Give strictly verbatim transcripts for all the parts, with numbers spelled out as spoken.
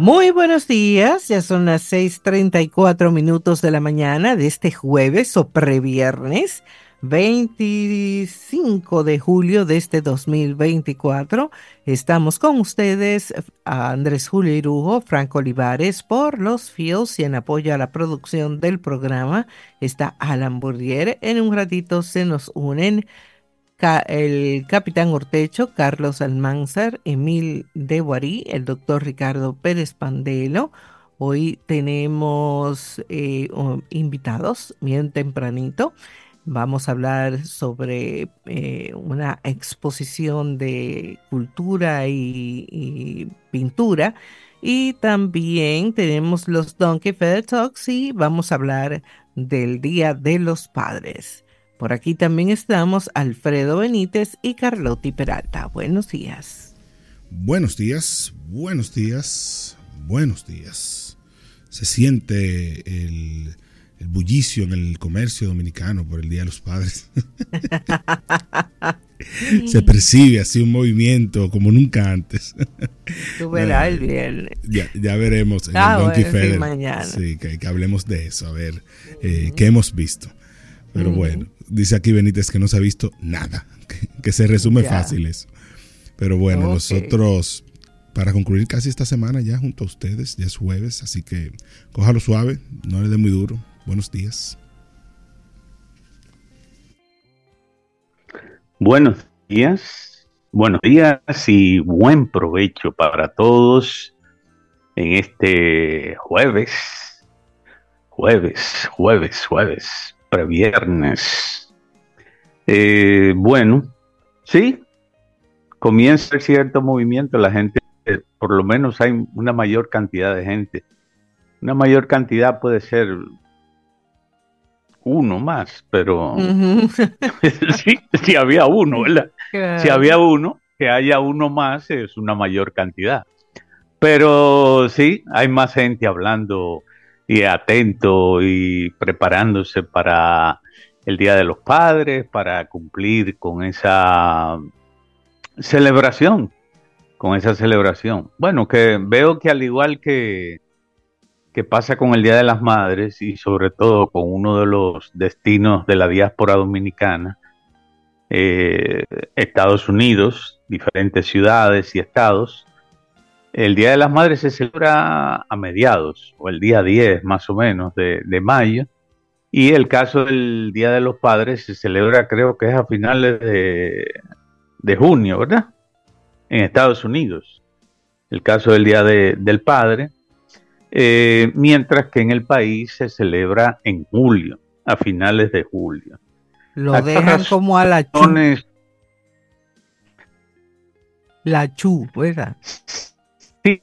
Muy buenos días, ya son las seis treinta y cuatro minutos de la mañana de este jueves o previernes veinticinco de julio de este dos mil veinticuatro. Estamos con ustedes, a Andrés Julio Irujo, Franco Olivares por los Fields y en apoyo a la producción del programa está Alan Burrier. En un ratito se nos unen Ca- el capitán Ortecho, Carlos Almanzar, Emil de Guarí, el doctor Ricardo Pérez Pandelo. Hoy tenemos eh, um, invitados bien tempranito. Vamos a hablar sobre eh, una exposición de cultura y, y pintura. Y también tenemos los Donkey Feather Talks y vamos a hablar del Día de los Padres. Por aquí también estamos Alfredo Benítez y Carlotti Peralta. Buenos días. Buenos días, buenos días, buenos días. Se siente el, el bullicio en el comercio dominicano por el Día de los Padres. Se percibe así un movimiento como nunca antes. Tú verás el viernes. Ya, ya veremos en Ah, el Donkey bueno, sí, Feather. mañana. Sí, que, que hablemos de eso, a ver eh, qué hemos visto. Pero Mm. bueno, dice aquí Benítez que no se ha visto nada, que, que se resume Ya. fácil eso. Pero bueno, Ok. nosotros, para concluir casi esta semana ya junto a ustedes, ya es jueves, así que cójalo suave, no le dé muy duro. Buenos días. Buenos días, buenos días y buen provecho para todos en este jueves, jueves, jueves, jueves, previernes. Eh, bueno, sí, comienza cierto movimiento, la gente, eh, por lo menos hay una mayor cantidad de gente. Una mayor cantidad puede ser uno más, pero Ujú. sí, si había uno, ¿verdad? Si Claro. había uno, que haya uno más es una mayor cantidad. Pero sí, hay más gente hablando y atento y preparándose para el Día de los Padres, para cumplir con esa celebración, con esa celebración. Bueno, que veo que al igual que, que pasa con el Día de las Madres y sobre todo con uno de los destinos de la diáspora dominicana, eh, Estados Unidos, diferentes ciudades y estados, el Día de las Madres se celebra a mediados, o el día diez más o menos de, de mayo, y el caso del Día de los Padres se celebra, creo que es a finales de, de junio, ¿verdad? En Estados Unidos. El caso del Día de, del Padre, eh, mientras que en el país se celebra en julio, a finales de julio. Lo Acá dejan como a la chu, razones, la chu, ¿verdad? sí,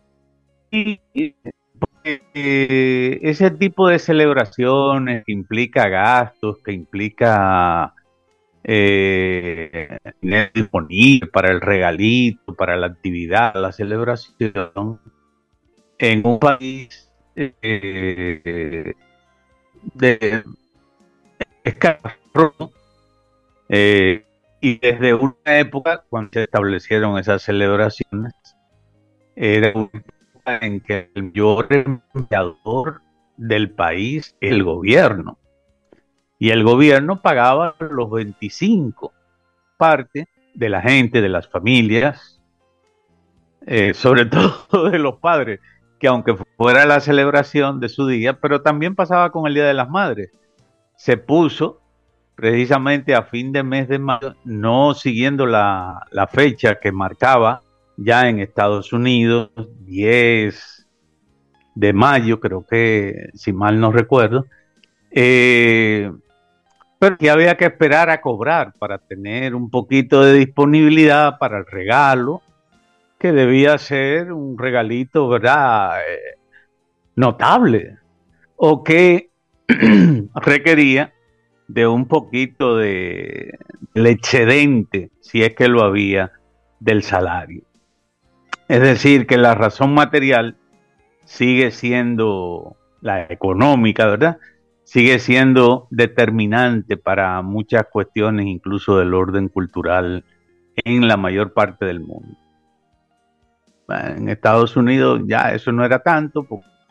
porque eh, ese tipo de celebraciones que implica gastos, que implica eh, dinero disponible para el regalito, para la actividad, la celebración, en un país eh, de escaso, eh, y desde una época cuando se establecieron esas celebraciones, era una época en que el mayor empleador del país es el gobierno. Y el gobierno pagaba los veinticinco, parte de la gente, de las familias, eh, sobre todo de los padres, que aunque fuera la celebración de su día, pero también pasaba con el Día de las Madres. Se puso precisamente a fin de mes de mayo, no siguiendo la, la fecha que marcaba ya en Estados Unidos, diez de mayo, creo que, si mal no recuerdo, eh, pero que había que esperar a cobrar para tener un poquito de disponibilidad para el regalo, que debía ser un regalito, ¿verdad?, eh, notable, o que requería de un poquito de, del excedente, si es que lo había, del salario. Es decir, que la razón material sigue siendo la económica, ¿verdad? Sigue siendo determinante para muchas cuestiones, incluso del orden cultural, en la mayor parte del mundo. En Estados Unidos ya eso no era tanto,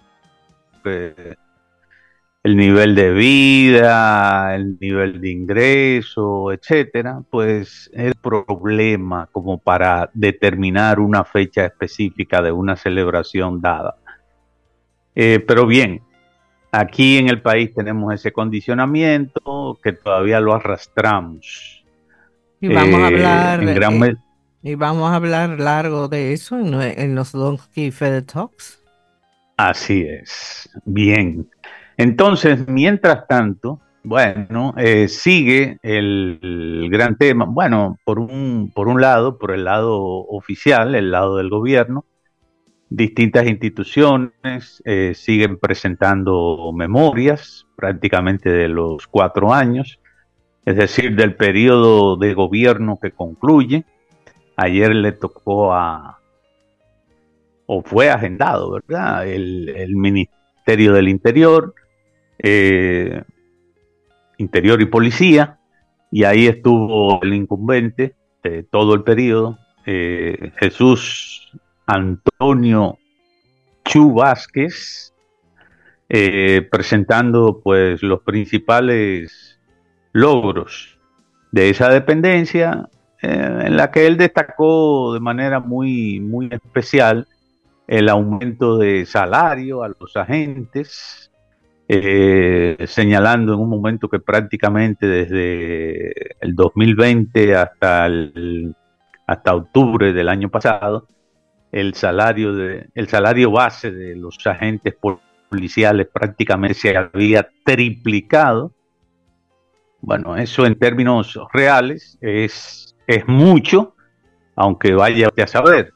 porque el nivel de vida, el nivel de ingreso, etcétera, pues es problema como para determinar una fecha específica de una celebración dada. Eh, pero bien, aquí en el país tenemos ese condicionamiento que todavía lo arrastramos. Y vamos eh, a hablar en gran eh, y vamos a hablar largo de eso en, en los Donkey Fed Talks. Así es. Bien. Entonces, mientras tanto, bueno, eh, sigue el, el gran tema. Bueno, por un, por un lado, por el lado oficial, el lado del gobierno, distintas instituciones eh, siguen presentando memorias prácticamente de los cuatro años, es decir, del periodo de gobierno que concluye. Ayer le tocó a, o fue agendado, ¿verdad? El, el Ministerio del Interior, eh, Interior y Policía, y ahí estuvo el incumbente de todo el periodo, eh, Jesús Antonio Chu Vázquez, eh, presentando pues los principales logros de esa dependencia, eh, en la que él destacó de manera muy, muy especial el aumento de salario a los agentes, eh, señalando en un momento que prácticamente desde el dos mil veinte hasta, el, hasta octubre del año pasado, el salario, de, el salario base de los agentes policiales prácticamente se había triplicado. Bueno, eso en términos reales es, es mucho, aunque vaya a saber.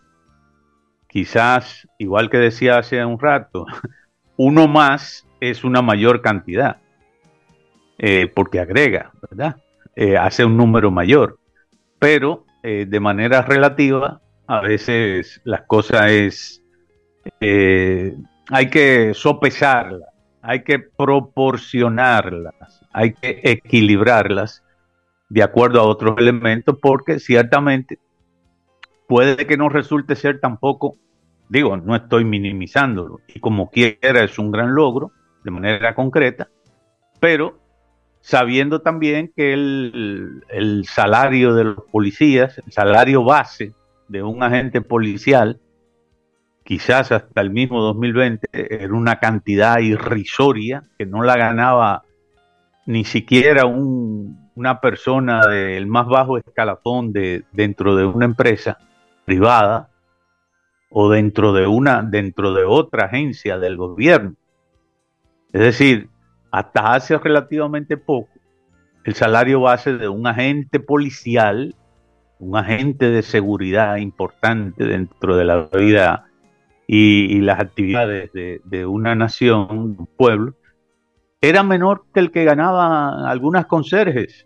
Quizás, igual que decía hace un rato, uno más es una mayor cantidad, eh, porque agrega, ¿verdad? Eh, hace un número mayor, pero eh, de manera relativa, a veces las cosas es, eh, hay que sopesarlas, hay que proporcionarlas, hay que equilibrarlas de acuerdo a otros elementos, porque ciertamente puede que no resulte ser tampoco, digo, no estoy minimizándolo, y como quiera es un gran logro, de manera concreta, pero sabiendo también que el, el salario de los policías, el salario base de un agente policial, quizás hasta el mismo dos mil veinte, era una cantidad irrisoria que no la ganaba ni siquiera un, una persona del más bajo escalafón de, dentro de una empresa privada o dentro de una dentro de otra agencia del gobierno. Es decir, hasta hace relativamente poco, el salario base de un agente policial, un agente de seguridad importante dentro de la vida y, y las actividades de, de una nación, un pueblo, era menor que el que ganaban algunas conserjes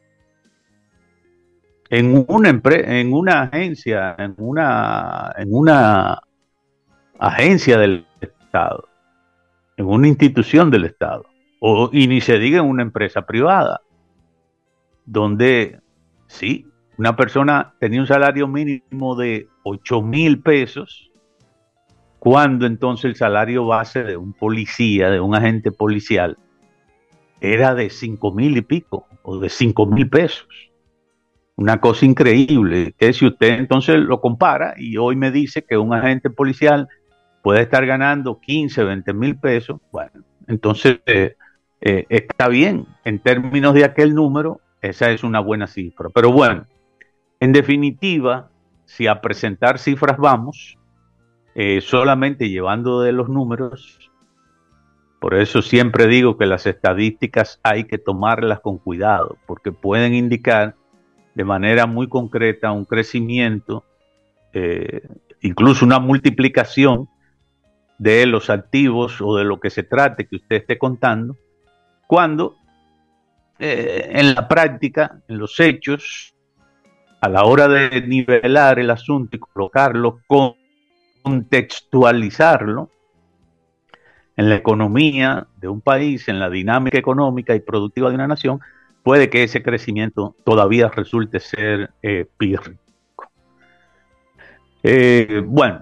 en una empre en una agencia, en una, en una agencia del Estado, en una institución del Estado, o, y ni se diga en una empresa privada, donde sí, una persona tenía un salario mínimo de ocho mil pesos, cuando entonces el salario base de un policía, de un agente policial, era de cinco mil y pico, o de cinco mil pesos. Una cosa increíble, que si usted entonces lo compara y hoy me dice que un agente policial puede estar ganando quince, veinte mil pesos, bueno, entonces eh, eh, está bien, en términos de aquel número, esa es una buena cifra. Pero bueno, en definitiva, si a presentar cifras vamos, eh, solamente llevando de los números, por eso siempre digo que las estadísticas hay que tomarlas con cuidado, porque pueden indicar de manera muy concreta un crecimiento, eh, incluso una multiplicación de los activos o de lo que se trate que usted esté contando, cuando eh, en la práctica, en los hechos, a la hora de nivelar el asunto y colocarlo, contextualizarlo en la economía de un país, en la dinámica económica y productiva de una nación, puede que ese crecimiento todavía resulte ser eh, pírrico. Eh, bueno,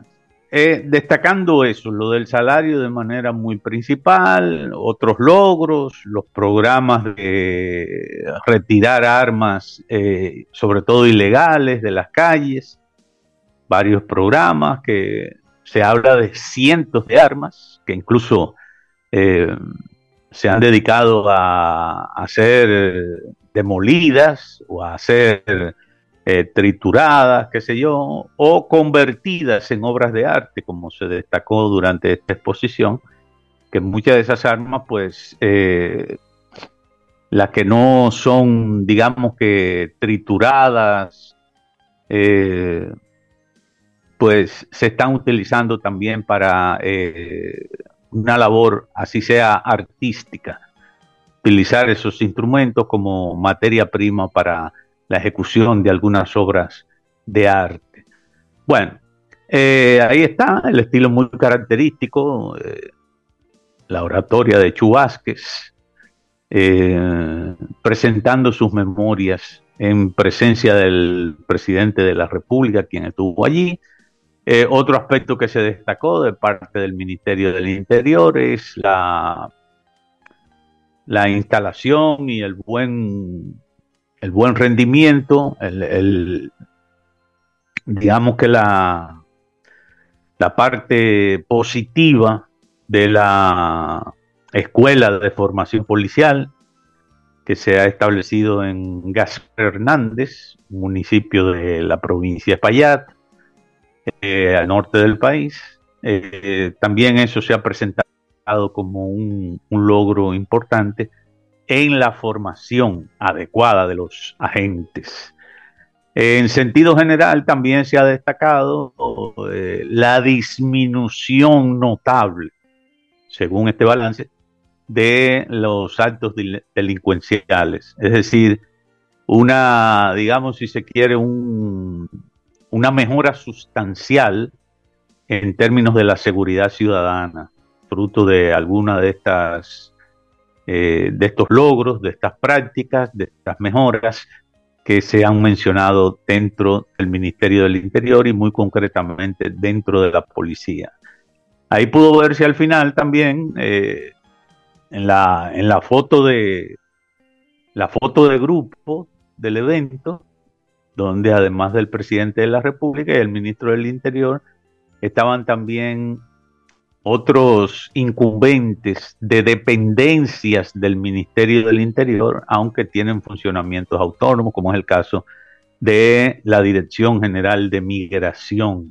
eh, destacando eso, lo del salario de manera muy principal, otros logros, los programas de retirar armas, eh, sobre todo ilegales, de las calles, varios programas que se habla de cientos de armas que incluso eh, se han dedicado a, a ser demolidas o a ser eh, trituradas, qué sé yo, o convertidas en obras de arte, como se destacó durante esta exposición, que muchas de esas armas, pues, eh, las que no son, digamos que, trituradas, eh, pues se están utilizando también para eh, una labor, así sea artística, utilizar esos instrumentos como materia prima para la ejecución de algunas obras de arte. Bueno, eh, ahí está el estilo muy característico, eh, la oratoria de Chu Vázquez, eh, presentando sus memorias en presencia del presidente de la República, quien estuvo allí. Eh, otro aspecto que se destacó de parte del Ministerio del Interior es la, la instalación y el buen, el buen rendimiento, el, el, digamos que la, la parte positiva de la escuela de formación policial que se ha establecido en Gaspar Hernández, municipio de la provincia de Espaillat, Eh, al norte del país. Eh, también eso se ha presentado como un, un logro importante en la formación adecuada de los agentes. En sentido general, también se ha destacado eh, la disminución notable, según este balance, de los actos delincuenciales. Es decir, una, digamos, si se quiere, un una mejora sustancial en términos de la seguridad ciudadana, fruto de alguna de estas, eh, de estos logros, de estas prácticas, de estas mejoras que se han mencionado dentro del Ministerio del Interior y muy concretamente dentro de la policía. Ahí pudo verse al final también eh, en la, en la foto de la foto de grupo del evento, donde además del presidente de la República y el ministro del Interior, estaban también otros incumbentes de dependencias del Ministerio del Interior, aunque tienen funcionamientos autónomos, como es el caso de la Dirección General de Migración.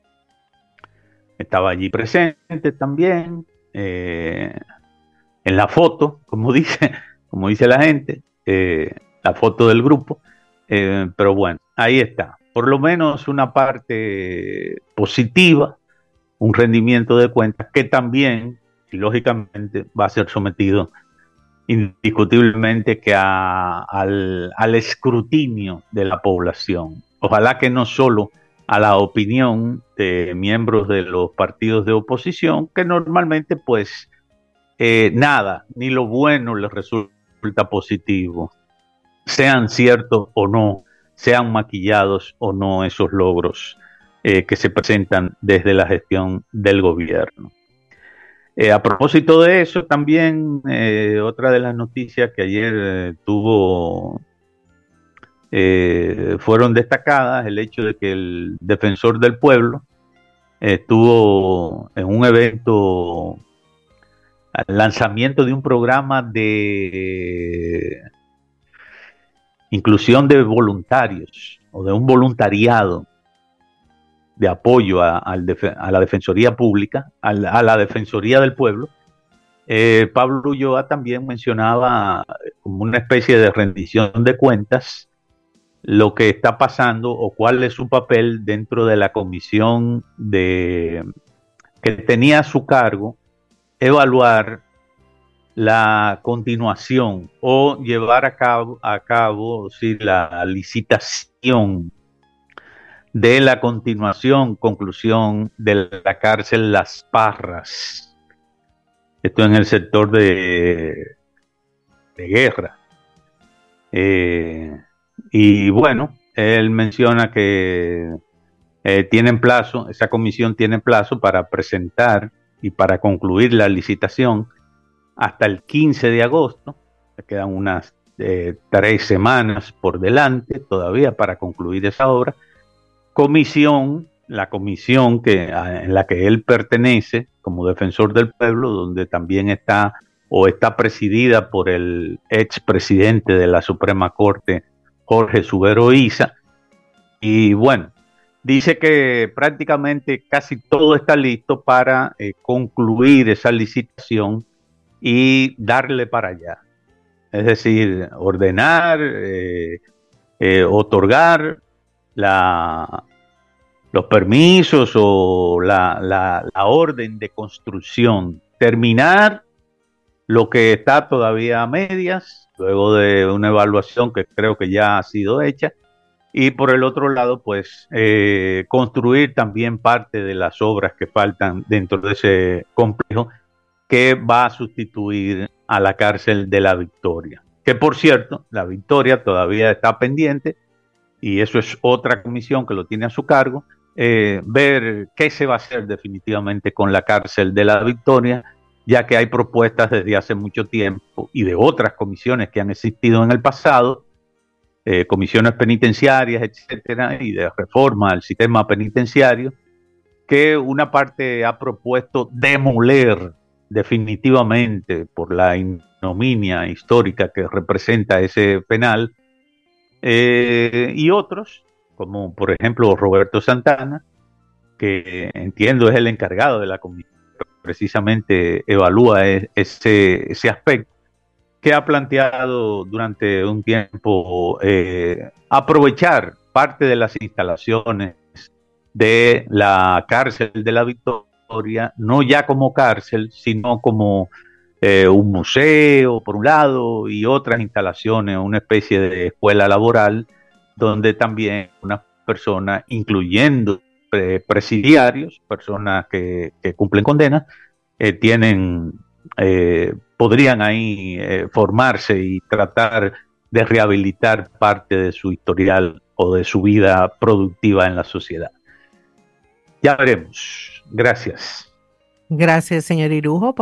Estaba allí presente también, eh, en la foto, como dice, como dice la gente, eh, la foto del grupo. Eh, pero bueno, ahí está. Por lo menos una parte positiva, un rendimiento de cuentas que también, y lógicamente, va a ser sometido indiscutiblemente que a, al, al escrutinio de la población. Ojalá que no solo a la opinión de miembros de los partidos de oposición, que normalmente pues eh, nada, ni lo bueno les resulta positivo, sean ciertos o no, sean maquillados o no esos logros eh, que se presentan desde la gestión del gobierno. Eh, a propósito de eso, también eh, otra de las noticias que ayer eh, tuvo, eh, fueron destacadas, el hecho de que el defensor del pueblo estuvo en un evento, al lanzamiento de un programa de inclusión de voluntarios o de un voluntariado de apoyo a, a, a la Defensoría Pública, a la, a la Defensoría del Pueblo. eh, Pablo Ulloa también mencionaba como una especie de rendición de cuentas lo que está pasando o cuál es su papel dentro de la comisión de, que tenía a su cargo evaluar la continuación o llevar a cabo, a cabo sí, la licitación de la continuación, conclusión de la cárcel Las Parras. Esto en el sector de, de guerra. Eh, y bueno, él menciona que eh, tienen plazo, esa comisión tiene plazo para presentar y para concluir la licitación hasta el quince de agosto. Le quedan unas eh, tres semanas por delante todavía para concluir esa obra. Comisión, la comisión que, en la que él pertenece como defensor del pueblo, donde también está o está presidida por el expresidente de la Suprema Corte, Jorge Subero Isa. Y bueno, dice que prácticamente casi todo está listo para eh, concluir esa licitación y darle para allá. Es decir, ordenar, eh, eh, otorgar la, los permisos o la, la, la orden de construcción, terminar lo que está todavía a medias, luego de una evaluación que creo que ya ha sido hecha, y por el otro lado, pues, eh, construir también parte de las obras que faltan dentro de ese complejo que va a sustituir a la cárcel de La Victoria. Que por cierto, La Victoria todavía está pendiente, y eso es otra comisión que lo tiene a su cargo, eh, ver qué se va a hacer definitivamente con la cárcel de La Victoria, ya que hay propuestas desde hace mucho tiempo y de otras comisiones que han existido en el pasado, eh, comisiones penitenciarias, etcétera, y de reforma al sistema penitenciario, que una parte ha propuesto demoler definitivamente por la ignominia histórica que representa ese penal, eh, y otros, como por ejemplo Roberto Santana, que entiendo es el encargado de la comisión que precisamente evalúa ese, ese aspecto, que ha planteado durante un tiempo eh, aprovechar parte de las instalaciones de la cárcel de La Victoria, no ya como cárcel, sino como eh, un museo por un lado y otras instalaciones, una especie de escuela laboral, donde también unas personas, incluyendo eh, presidiarios, personas que, que cumplen condenas, eh, tienen, eh, podrían ahí eh, formarse y tratar de rehabilitar parte de su historial o de su vida productiva en la sociedad. Ya veremos. Gracias. Gracias, señor Irujo.